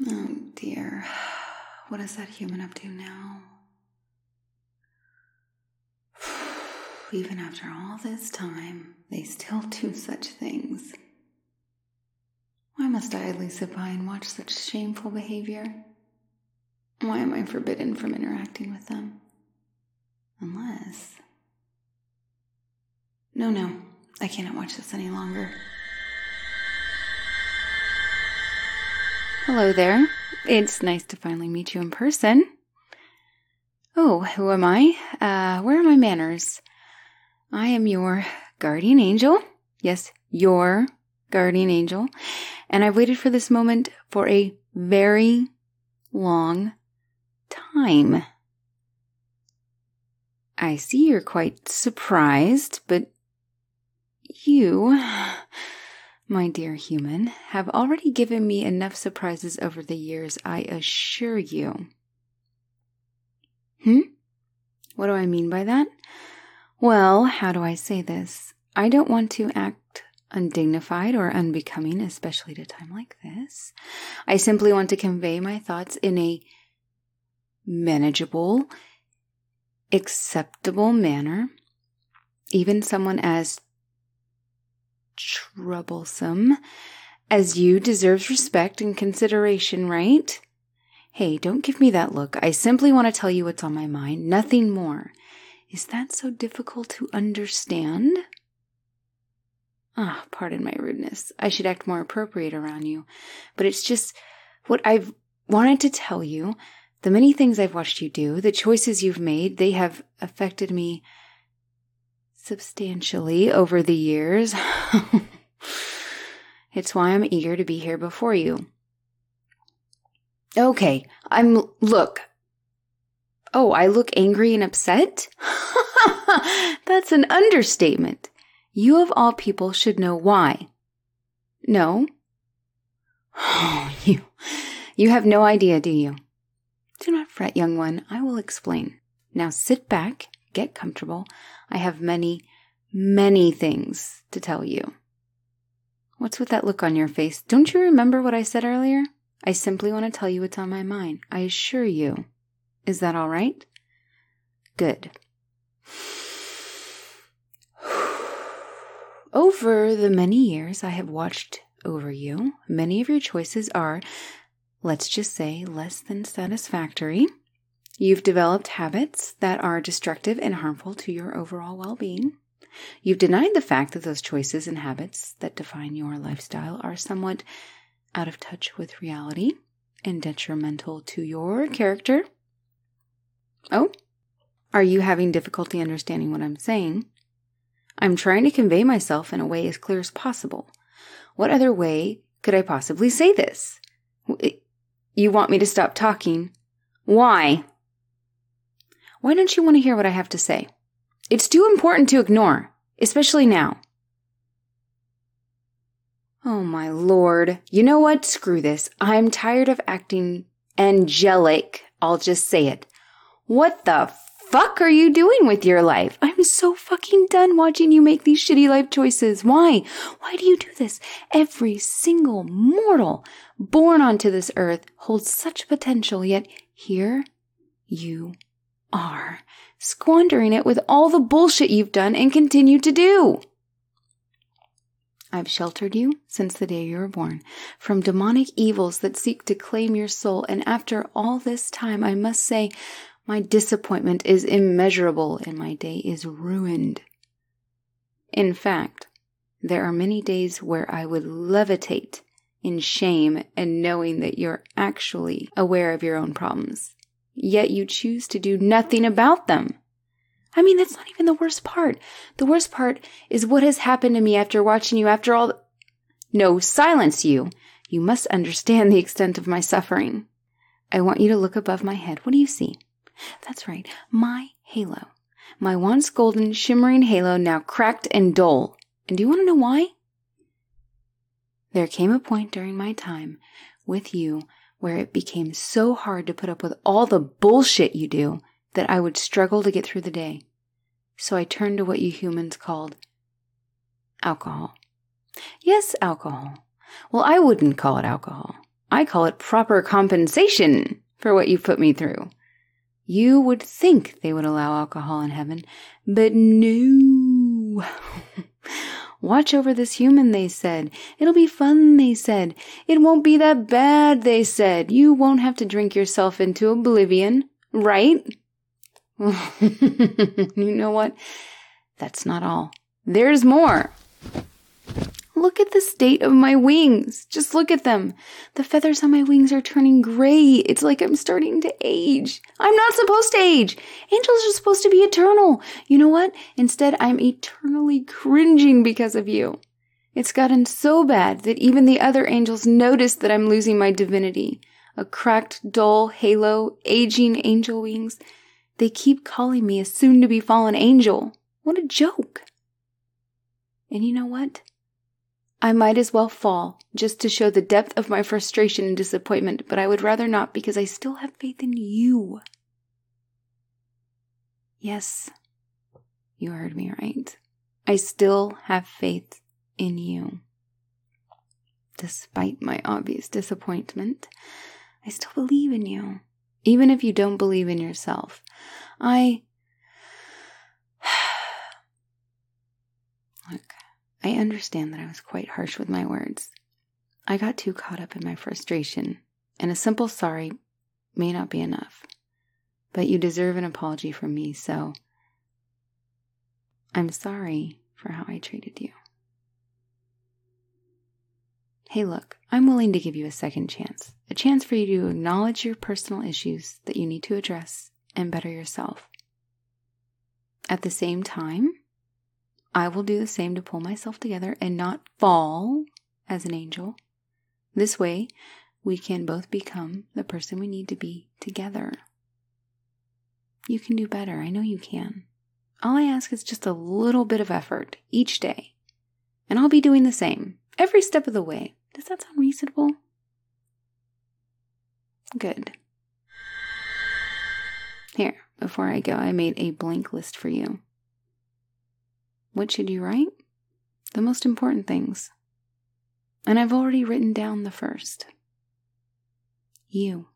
Oh dear. What is that human up to now? Even after all this time, they still do such things. Why must I idly sit by and watch such shameful behavior? Why am I forbidden from interacting with them? Unless... No, I cannot watch this any longer. Hello there. It's nice to finally meet you in person. Oh, who am I? Where are my manners? I am your guardian angel. Yes, your guardian angel. And I've waited for this moment for a very long time. I see you're quite surprised, but you, my dear human, have already given me enough surprises over the years, I assure you. What do I mean by that? Well, how do I say this? I don't want to act undignified or unbecoming, especially at a time like this. I simply want to convey my thoughts in a manageable, acceptable manner. Even someone as troublesome as you deserves respect and consideration, right? Hey, don't give me that look. I simply want to tell you what's on my mind, nothing more. Is that so difficult to understand? Pardon my rudeness. I should act more appropriate around you. But it's just what I've wanted to tell you. The many things I've watched you do, the choices you've made, they have affected me substantially over the years. It's why I'm eager to be here before you. Okay, look. Oh, I look angry and upset? That's an understatement. You of all people should know why. No? Oh, you have no idea, do you? Do not fret, young one. I will explain. Now sit back, get comfortable. I have many, many things to tell you. What's with that look on your face? Don't you remember what I said earlier? I simply want to tell you what's on my mind. I assure you. Is that all right? Good. Over the many years I have watched over you, many of your choices are, let's just say, less than satisfactory. You've developed habits that are destructive and harmful to your overall well-being. You've denied the fact that those choices and habits that define your lifestyle are somewhat out of touch with reality and detrimental to your character. Oh, are you having difficulty understanding what I'm saying? I'm trying to convey myself in a way as clear as possible. What other way could I possibly say this? You want me to stop talking? Why? Why don't you want to hear what I have to say? It's too important to ignore, especially now. Oh my lord. You know what? Screw this. I'm tired of acting angelic. I'll just say it. What the fuck are you doing with your life? I'm so fucking done watching you make these shitty life choices. Why? Why do you do this? Every single mortal born onto this earth holds such potential, yet here you are, squandering it with all the bullshit you've done and continue to do. I've sheltered you since the day you were born from demonic evils that seek to claim your soul, and after all this time, I must say, my disappointment is immeasurable and my day is ruined. In fact, there are many days where I would levitate in shame and knowing that you're actually aware of your own problems, yet you choose to do nothing about them. I mean, that's not even the worst part. The worst part is what has happened to me after watching you after all. No, silence you. You must understand the extent of my suffering. I want you to look above my head. What do you see? That's right, my halo. My once golden, shimmering halo now cracked and dull. And do you want to know why? There came a point during my time with you where it became so hard to put up with all the bullshit you do that I would struggle to get through the day. So I turned to what you humans called alcohol. Yes, alcohol. Well, I wouldn't call it alcohol. I call it proper compensation for what you've put me through. You would think they would allow alcohol in heaven, but no. Watch over this human, they said. It'll be fun, they said. It won't be that bad, they said. You won't have to drink yourself into oblivion, right? You know what? That's not all. There's more. Look at the state of my wings. Just look at them. The feathers on my wings are turning gray. It's like I'm starting to age. I'm not supposed to age. Angels are supposed to be eternal. You know what? Instead, I'm eternally cringing because of you. It's gotten so bad that even the other angels notice that I'm losing my divinity. A cracked, dull halo, aging angel wings. They keep calling me a soon-to-be fallen angel. What a joke. And you know what? I might as well fall just to show the depth of my frustration and disappointment, but I would rather not because I still have faith in you. Yes, you heard me right. I still have faith in you. Despite my obvious disappointment, I still believe in you. Even if you don't believe in yourself. Look, I understand that I was quite harsh with my words. I got too caught up in my frustration, and a simple sorry may not be enough. But you deserve an apology from me, so I'm sorry for how I treated you. Hey, look, I'm willing to give you a second chance. A chance for you to acknowledge your personal issues that you need to address and better yourself. At the same time, I will do the same to pull myself together and not fall as an angel. This way, we can both become the person we need to be together. You can do better. I know you can. All I ask is just a little bit of effort each day. And I'll be doing the same every step of the way. Does that sound reasonable? Good. Here, before I go, I made a blank list for you. What should you write? The most important things. And I've already written down the first. You.